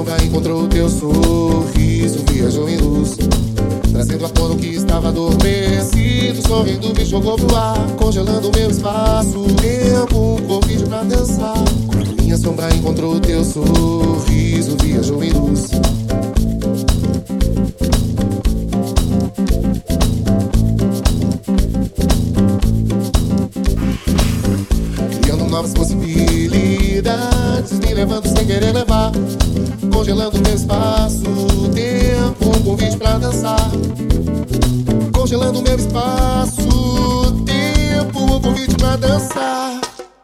sombra encontrou teu sorriso, viajou em luz, trazendo à tona o que estava adormecido. Sorrindo me jogou pro ar, congelando meu espaço. Tempo, um convite pra dançar. Quando minha sombra encontrou teu sorriso, viajou em luz, criando novas possibilidades, me levando sem querer levar, congelando meu espaço. Tempo, um convite pra dançar, congelando meu espaço. Tempo, um convite pra dançar.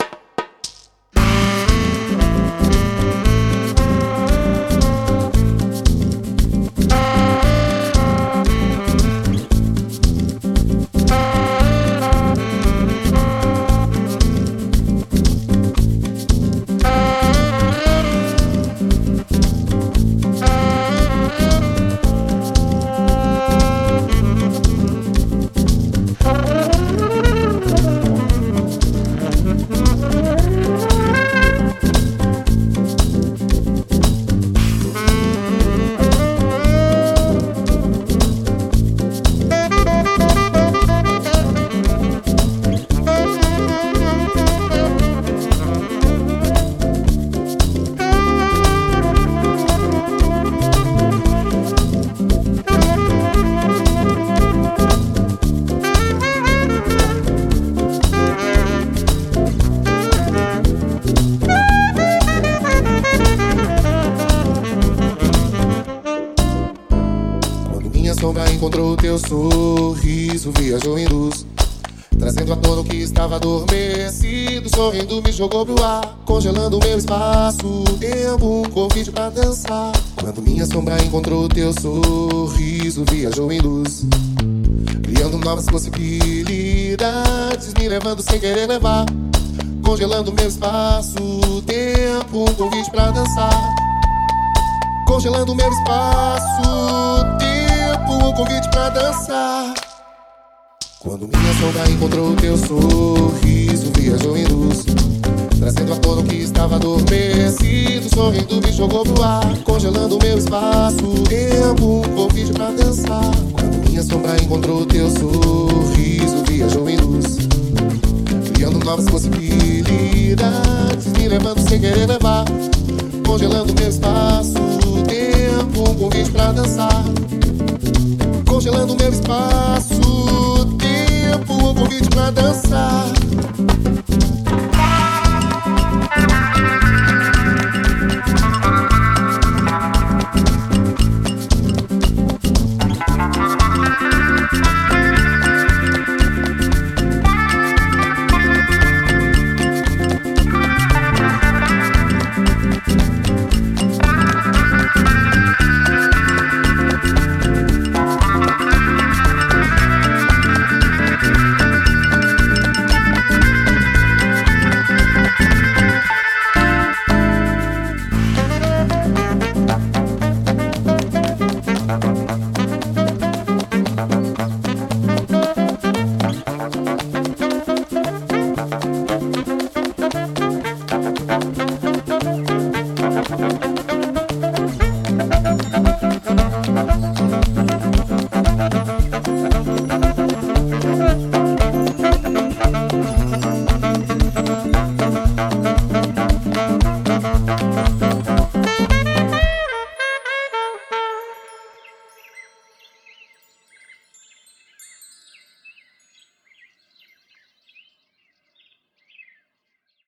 Minha sombra encontrou teu sorriso, viajou em luz, trazendo à tona o que estava adormecido. Sorrindo me jogou pro ar, congelando meu espaço. Tempo, um convite pra dançar. Quando minha sombra encontrou teu sorriso, viajou em luz, criando novas possibilidades, me levando sem querer levar, congelando meu espaço. Tempo, um convite pra dançar, congelando meu espaço. Um convite pra dançar. Quando minha sombra encontrou teu sorriso, viajou em luz, trazendo à tona o que estava adormecido. Sorrindo me jogou pro ar, congelando meu espaço. Tempo, um convite pra dançar. Quando minha sombra encontrou teu sorriso, viajou em luz, criando novas possibilidades, me levando sem querer levar, congelando meu espaço. Tempo, um convite pra dançar, congelando meu espaço. Tempo, um convite pra dançar.